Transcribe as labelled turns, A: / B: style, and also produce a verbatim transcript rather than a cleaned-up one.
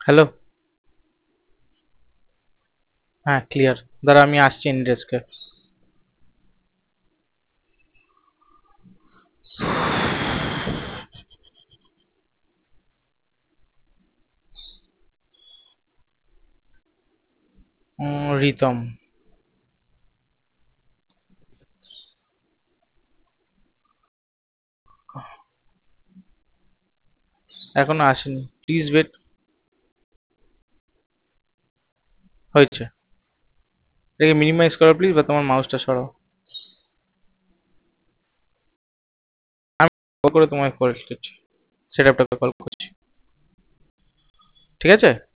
A: Hello. হ্যাঁ, clear. দাঁড়া, আমি আসছি এনডেস্কে। রিতম। এখনো আসেনি, প্লিজ ওয়েট। হয়েছে। এটাকে মিনিমাইজ করো প্লিজ, বা তোমার মাউসটা সরাও। আমি কল করে তোমায় কল করছি, সেট আপটা কল করছি। ঠিক আছে।